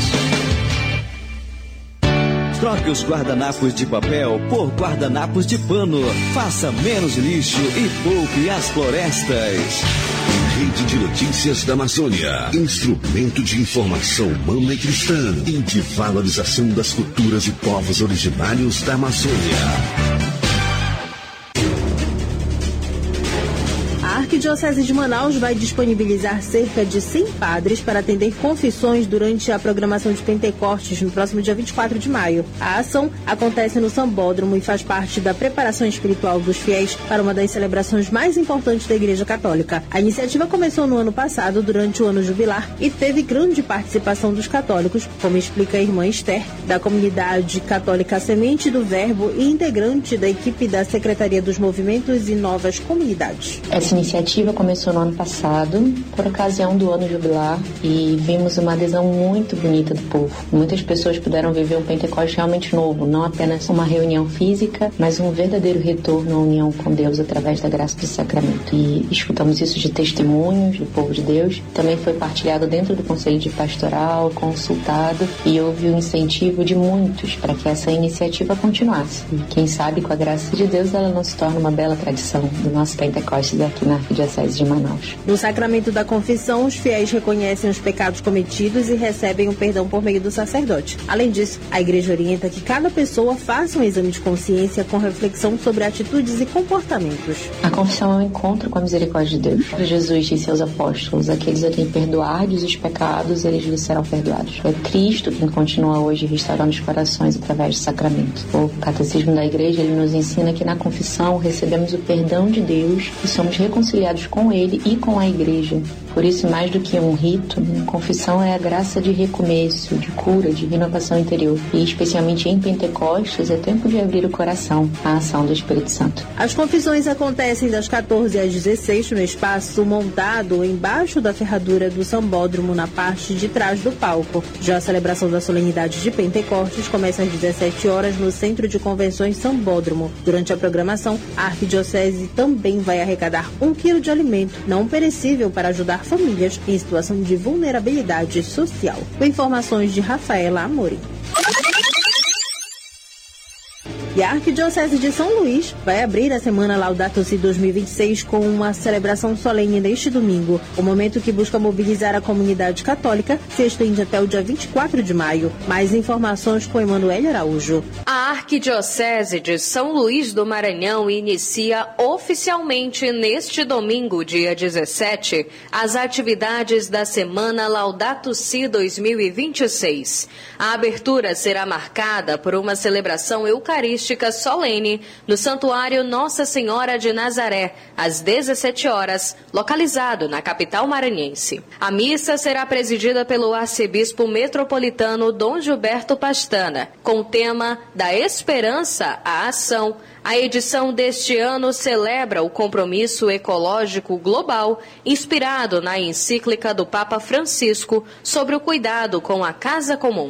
Troque os guardanapos de papel por guardanapos de pano. Faça menos lixo e poupe as florestas. Rede de Notícias da Amazônia. Instrumento de informação humana e cristã e de valorização das culturas e povos originários da Amazônia. A Arquidiocese de Manaus vai disponibilizar cerca de cem padres para atender confissões durante a programação de Pentecostes no próximo dia vinte e quatro de maio. A ação acontece no Sambódromo e faz parte da preparação espiritual dos fiéis para uma das celebrações mais importantes da Igreja Católica. A iniciativa começou no ano passado, durante o ano jubilar, e teve grande participação dos católicos, como explica a irmã Esther, da comunidade católica Semente do Verbo e integrante da equipe da Secretaria dos Movimentos e Novas Comunidades. Essa iniciativa começou no ano passado, por ocasião do ano jubilar, e vimos uma adesão muito bonita do povo. Muitas pessoas puderam viver um Pentecostes realmente novo, não apenas uma reunião física, mas um verdadeiro retorno à união com Deus através da graça do sacramento. E escutamos isso de testemunhos do povo de Deus. Também foi partilhado dentro do Conselho de Pastoral, consultado, e houve o incentivo de muitos para que essa iniciativa continuasse. E quem sabe, com a graça de Deus, ela não se torna uma bela tradição do nosso Pentecostes aqui na Arquidiocese de Manaus. No sacramento da confissão, os fiéis reconhecem os pecados cometidos e recebem o perdão por meio do sacerdote. Além disso, a Igreja orienta que cada pessoa faça um exame de consciência com reflexão sobre atitudes e comportamentos. A confissão é um encontro com a misericórdia de Deus. Jesus e seus apóstolos: aqueles a quem perdoardes os pecados, eles lhes serão perdoados. É Cristo quem continua hoje restaurando os corações através do sacramento. O Catecismo da Igreja, ele nos ensina que na confissão recebemos o perdão de Deus e somos reconciliados com Ele e com a Igreja. Por isso, mais do que um rito, a confissão é a graça de recomeço, de cura, de renovação interior. E especialmente em Pentecostes, é tempo de abrir o coração à ação do Espírito Santo. As confissões acontecem das quatorze às dezesseis no espaço montado embaixo da ferradura do Sambódromo, na parte de trás do palco. Já a celebração da solenidade de Pentecostes começa às dezessete horas no Centro de Convenções Sambódromo. Durante a programação, a Arquidiocese também vai arrecadar um quilo de alimento não perecível para ajudar famílias em situação de vulnerabilidade social. Com informações de Rafaela Amorim. E a Arquidiocese de São Luís vai abrir a Semana Laudato Si dois mil e vinte e seis com uma celebração solene neste domingo. O momento, que busca mobilizar a comunidade católica, se estende até o dia vinte e quatro de maio. Mais informações com Emanuele Araújo. A Arquidiocese de São Luís do Maranhão inicia oficialmente neste domingo, dia dezessete, as atividades da Semana Laudato Si dois mil e vinte e seis. A abertura será marcada por uma celebração eucarística solene no Santuário Nossa Senhora de Nazaré, às dezessete horas, localizado na capital maranhense. A missa será presidida pelo arcebispo metropolitano Dom Gilberto Pastana, com o tema da esperança à ação. A edição deste ano celebra o compromisso ecológico global, inspirado na encíclica do Papa Francisco sobre o cuidado com a casa comum.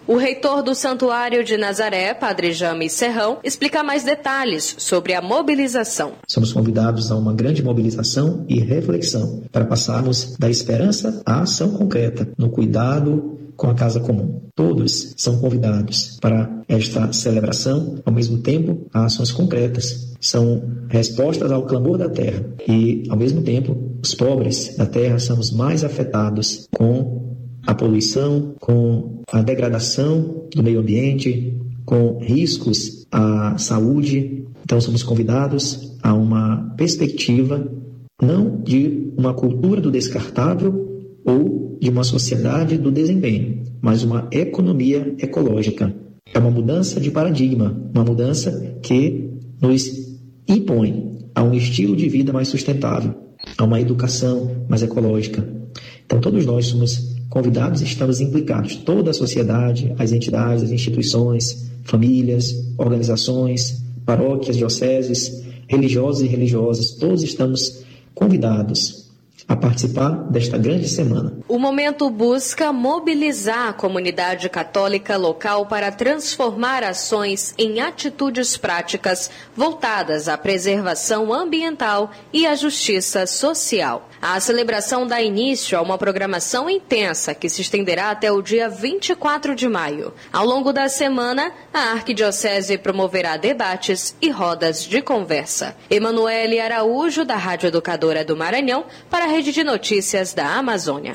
O reitor do Santuário de Nazaré, Padre Jaime Serrão, explica mais detalhes sobre a mobilização. Somos convidados a uma grande mobilização e reflexão para passarmos da esperança à ação concreta no cuidado com a casa comum. Todos são convidados para esta celebração, ao mesmo tempo, a ações concretas. São respostas ao clamor da terra e, ao mesmo tempo, os pobres da terra são os mais afetados com a poluição, com a degradação do meio ambiente, com riscos à saúde. Então, somos convidados a uma perspectiva não de uma cultura do descartável ou de uma sociedade do desempenho, mas uma economia ecológica. É uma mudança de paradigma, uma mudança que nos impõe a um estilo de vida mais sustentável, a uma educação mais ecológica. Então, todos nós somos convidados e estamos implicados, toda a sociedade, as entidades, as instituições, famílias, organizações, paróquias, dioceses, religiosos e religiosas, todos estamos convidados a participar desta grande semana. O momento busca mobilizar a comunidade católica local para transformar ações em atitudes práticas voltadas à preservação ambiental e à justiça social. A celebração dá início a uma programação intensa que se estenderá até o dia vinte e quatro de maio. Ao longo da semana, a Arquidiocese promoverá debates e rodas de conversa. Emanuele Araújo, da Rádio Educadora do Maranhão, para a Rede de Notícias da Amazônia.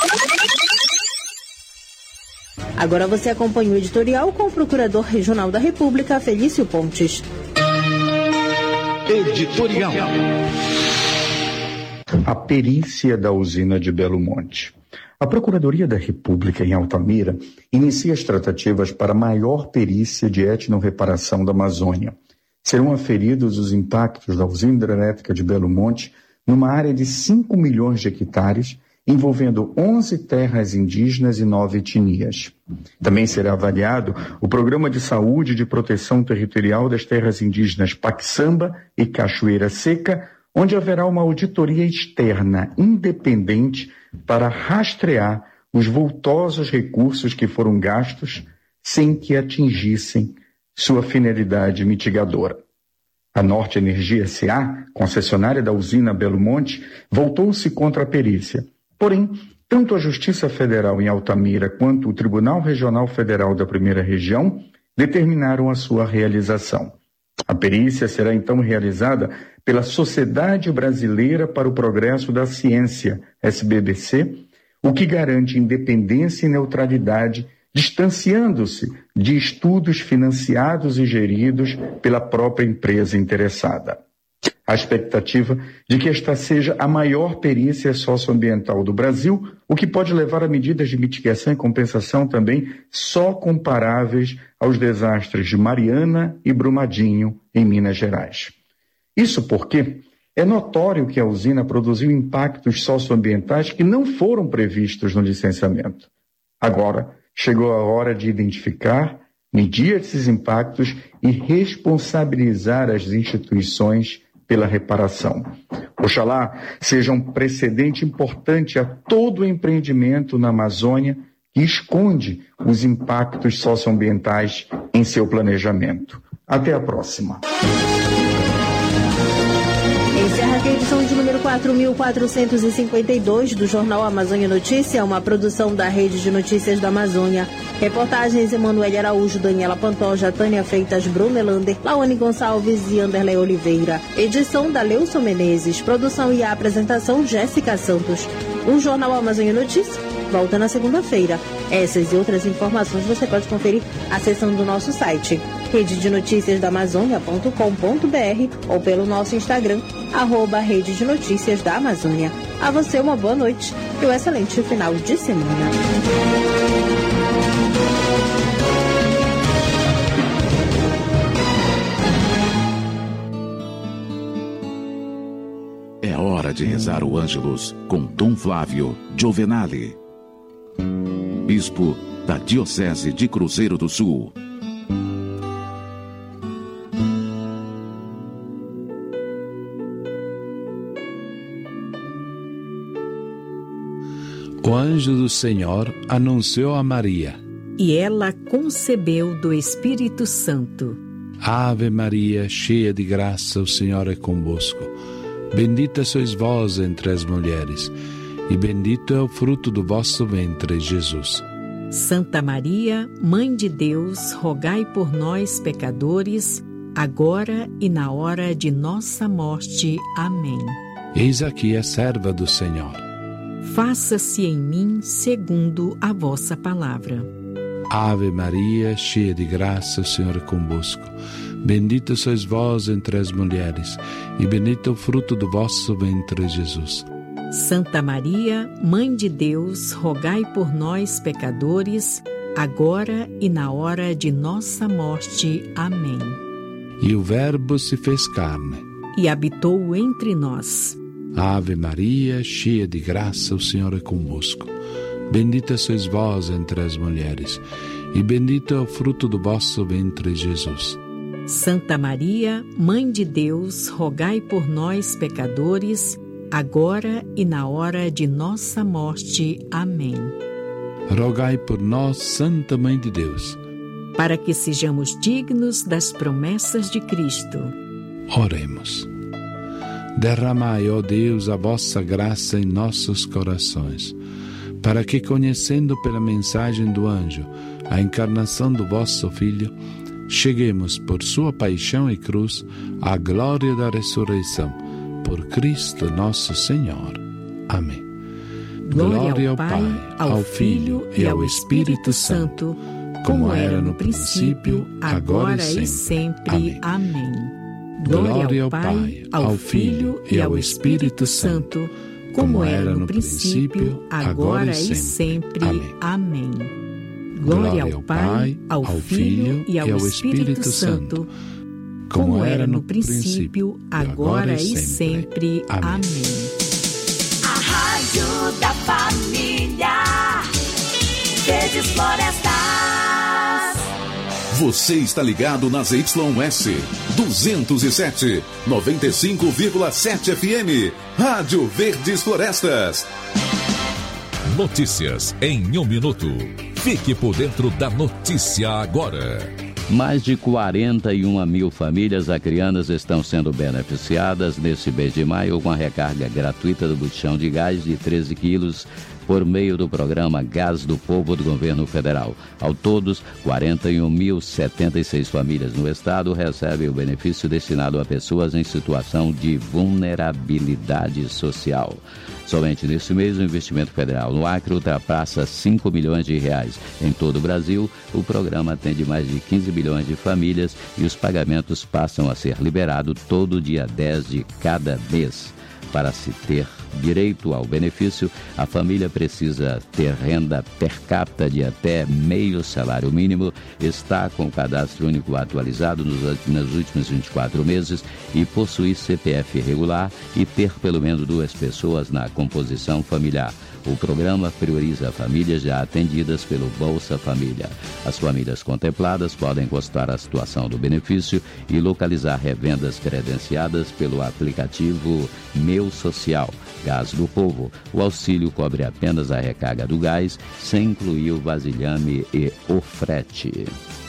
Agora você acompanha o editorial com o Procurador Regional da República, Felício Pontes. Editorial. A perícia da usina de Belo Monte. A Procuradoria da República em Altamira inicia as tratativas para a maior perícia de etnorreparação da Amazônia. Serão aferidos os impactos da usina hidrelétrica de Belo Monte numa área de cinco milhões de hectares, envolvendo onze terras indígenas e nove etnias. Também será avaliado o Programa de Saúde e de Proteção Territorial das Terras Indígenas Paxamba e Cachoeira Seca, onde haverá uma auditoria externa independente para rastrear os vultosos recursos que foram gastos sem que atingissem sua finalidade mitigadora. A Norte Energia S A, concessionária da usina Belo Monte, voltou-se contra a perícia. Porém, tanto a Justiça Federal em Altamira quanto o Tribunal Regional Federal da Primeira Região determinaram a sua realização. A perícia será então realizada pela Sociedade Brasileira para o Progresso da Ciência, S B B C, o que garante independência e neutralidade, distanciando-se de estudos financiados e geridos pela própria empresa interessada. A expectativa de que esta seja a maior perícia socioambiental do Brasil, o que pode levar a medidas de mitigação e compensação também só comparáveis aos desastres de Mariana e Brumadinho, em Minas Gerais. Isso porque é notório que a usina produziu impactos socioambientais que não foram previstos no licenciamento. Agora, chegou a hora de identificar, medir esses impactos e responsabilizar as instituições pela reparação. Oxalá seja um precedente importante a todo empreendimento na Amazônia que esconde os impactos socioambientais em seu planejamento. Até a próxima. Encerra aqui a edição de número quatro mil quatrocentos e cinquenta e dois do Jornal Amazônia Notícia, uma produção da Rede de Notícias da Amazônia. Reportagens: Emanuele Araújo, Daniela Pantoja, Tânia Freitas, Bruno Elander, Lawane Gonçalves e Anderlei Oliveira. Edição da Leuson Menezes. Produção e apresentação: Jéssica Santos. O Jornal Amazônia Notícia volta na segunda-feira. Essas e outras informações você pode conferir acessando o nosso site rede de notícias da amazônia ponto com ponto br ou pelo nosso Instagram, arroba Rede de Notícias da Amazônia. A você uma boa noite e um excelente final de semana. É hora de rezar o Ângelus com Dom Flávio Giovenale, bispo da Diocese de Cruzeiro do Sul. O anjo do Senhor anunciou a Maria: e ela concebeu do Espírito Santo. Ave Maria, cheia de graça, o Senhor é convosco. Bendita sois vós entre as mulheres, e bendito é o fruto do vosso ventre, Jesus. Santa Maria, Mãe de Deus, rogai por nós, pecadores, agora e na hora de nossa morte. Amém. Eis aqui a serva do Senhor. Faça-se em mim segundo a vossa palavra. Ave Maria, cheia de graça, o Senhor é convosco. Bendita sois vós entre as mulheres, e bendito é o fruto do vosso ventre, Jesus. Santa Maria, Mãe de Deus, rogai por nós, pecadores, agora e na hora de nossa morte. Amém. E o Verbo se fez carne e habitou entre nós. Ave Maria, cheia de graça, o Senhor é convosco. Bendita sois vós entre as mulheres, e bendito é o fruto do vosso ventre, Jesus. Santa Maria, Mãe de Deus, rogai por nós, pecadores, agora e na hora de nossa morte. Amém. Rogai por nós, Santa Mãe de Deus, para que sejamos dignos das promessas de Cristo. Oremos. Derramai, ó Deus, a vossa graça em nossos corações, para que, conhecendo pela mensagem do anjo a encarnação do vosso Filho, cheguemos por sua paixão e cruz à glória da ressurreição, por Cristo nosso Senhor. Amém. Glória, Glória ao Pai, ao Filho e ao Espírito Santo, como era no princípio, agora e sempre. Amém. Glória ao Pai, ao Filho e ao Espírito Santo, como era no princípio, agora e sempre. Amém. Glória ao Pai, ao Filho e ao Espírito Santo, como era no princípio, agora e sempre. Amém. A Rádio da Família, Verdes Florestas. Você está ligado nas Y S duzentos e sete, noventa e cinco vírgula sete F M, Rádio Verdes Florestas. Notícias em um minuto. Fique por dentro da notícia agora. Mais de quarenta e uma mil famílias acreanas estão sendo beneficiadas nesse mês de maio com a recarga gratuita do botijão de gás de treze quilos por meio do programa Gás do Povo do Governo Federal. Ao todos, quarenta e um mil setenta e seis famílias no estado recebem o benefício destinado a pessoas em situação de vulnerabilidade social. Somente neste mês, o investimento federal no Acre ultrapassa cinco milhões de reais. Em todo o Brasil, o programa atende mais de quinze milhões de famílias e os pagamentos passam a ser liberados todo dia dez de cada mês. Para se ter direito ao benefício, a família precisa ter renda per capita de até meio salário mínimo, estar com o cadastro único atualizado nos, nos últimos vinte e quatro meses e possuir C P F regular e ter pelo menos duas pessoas na composição familiar. O programa prioriza famílias já atendidas pelo Bolsa Família. As famílias contempladas podem consultar a situação do benefício e localizar revendas credenciadas pelo aplicativo Meu Social, Gás do Povo. O auxílio cobre apenas a recarga do gás, sem incluir o vasilhame e o frete.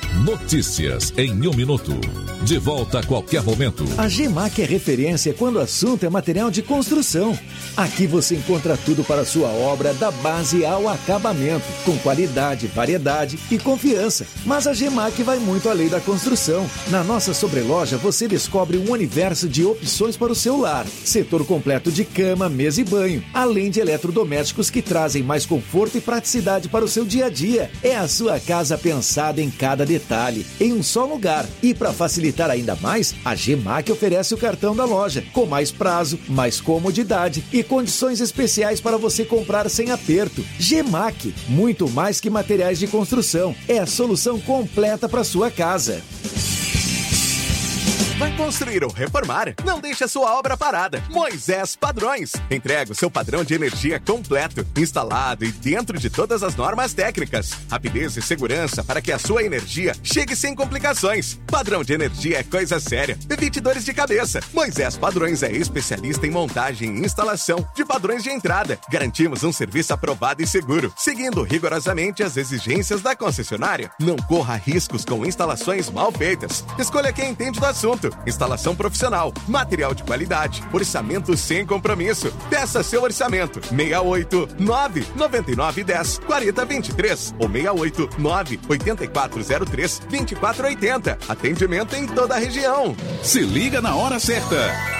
Notícias em um minuto. De volta a qualquer momento. A Gemac é referência quando o assunto é material de construção. Aqui você encontra tudo para a sua obra, da base ao acabamento, com qualidade, variedade e confiança. Mas a Gemac vai muito além da construção. Na nossa sobreloja você descobre um universo de opções para o seu lar. Setor completo de cama, mesa e banho, além de eletrodomésticos que trazem mais conforto e praticidade para o seu dia a dia. É a sua casa pensada em cada detalhe. Detalhe, em um só lugar. E para facilitar ainda mais, a Gemac oferece o cartão da loja, com mais prazo, mais comodidade e condições especiais para você comprar sem aperto. Gemac, muito mais que materiais de construção, é a solução completa para sua casa. Vai construir ou reformar? Não deixe a sua obra parada. Moisés Padrões. Entrega o seu padrão de energia completo, instalado e dentro de todas as normas técnicas. Rapidez e segurança para que a sua energia chegue sem complicações. Padrão de energia é coisa séria. Evite dores de cabeça. Moisés Padrões é especialista em montagem e instalação de padrões de entrada. Garantimos um serviço aprovado e seguro, seguindo rigorosamente as exigências da concessionária. Não corra riscos com instalações mal feitas. Escolha quem entende do assunto. Instalação profissional, material de qualidade, orçamento sem compromisso. Peça seu orçamento. seis oito nove nove nove um zero quatro zero dois três ou seis oito nove oito quatro zero três dois quatro oito zero. Atendimento em toda a região. Se liga na hora certa.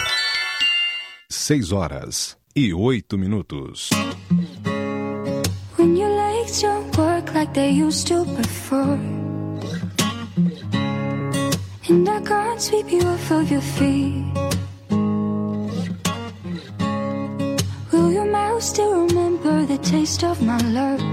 Seis horas e oito minutos. When your legs don't work like they used to before, and I can't sweep you off of your feet, will your mouth still remember the taste of my love?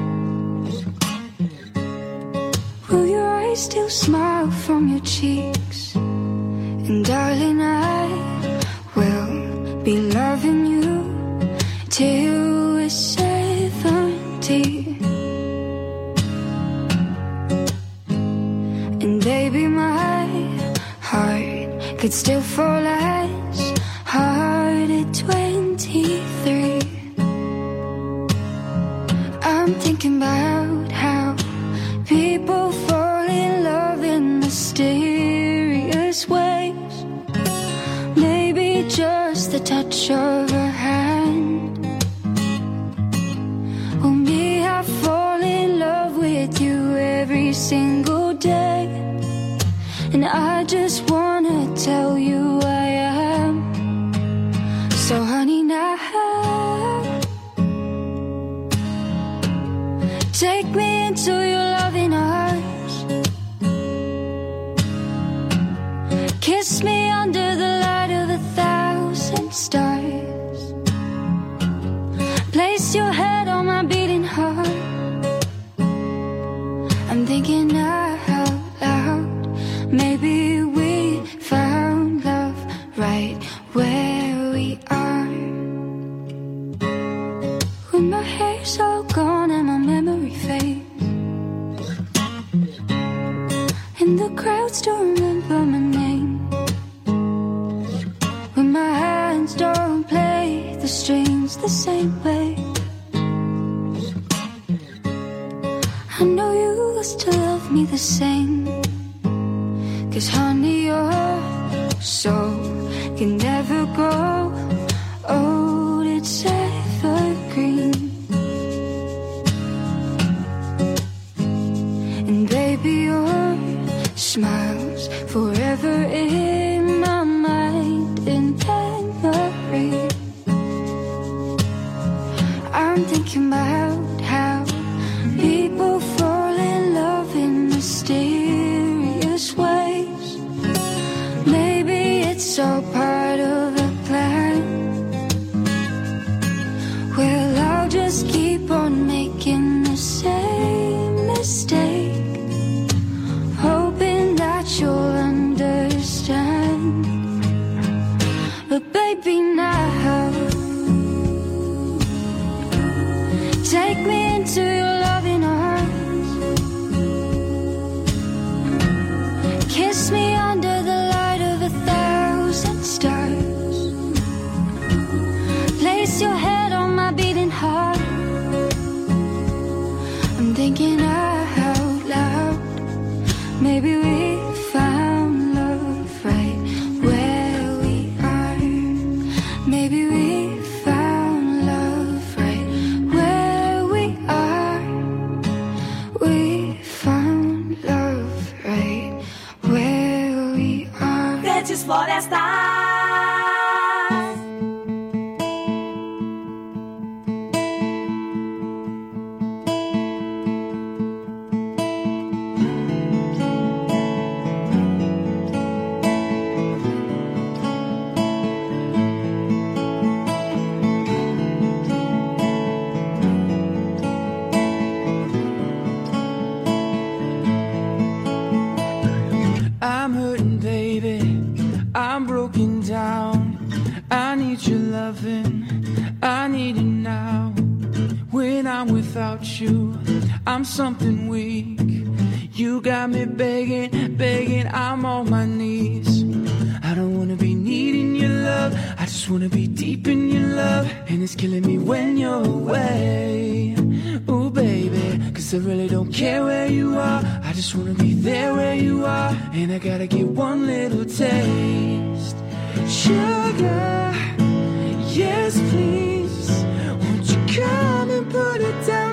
Will your eyes still smile from your cheeks? And darling, I will be loving you till we're seventy. And baby, my heart could still fall as hard at twenty-three. I'm thinking about how people fall in love in mysterious ways. Maybe just the touch of her hand. Well, me, I fall in love with you every single day, and I just wanna tell you I am. So honey, now take me into your loving arms. Kiss me under the light of a thousand stars. Place your head on my beating heart. I'm thinking out loud. Maybe we found love right where we are. When my hair's all gone and my memory fades, and the crowd still remember my name, when my hands don't play the strings the same way, I know you will still love me the same. Cause honey, your soul can never grow old, it's evergreen. And baby, your smile's forever in my mind and memory. I'm thinking about how people fall in love in mysterious ways. Maybe it's all part of a plan. Well, I'll just keep on making the same mistake, hoping that you'll understand. But baby, now take me into your loving arms. Kiss me under the light of a thousand stars. Place your head on my beating heart. I'm thinking out loud. Maybe we found love right where we are. Maybe we found love right where we are. We found love right where we are. Verdes Florestas. without you. I'm something weak. You got me begging, begging, I'm on my knees. I don't wanna be needing your love, I just wanna be deep in your love. And it's killing me when you're away. Ooh baby, cause I really don't care where you are, I just wanna be there where you are. And I gotta get one little taste. Sugar, yes please, won't you come and put it down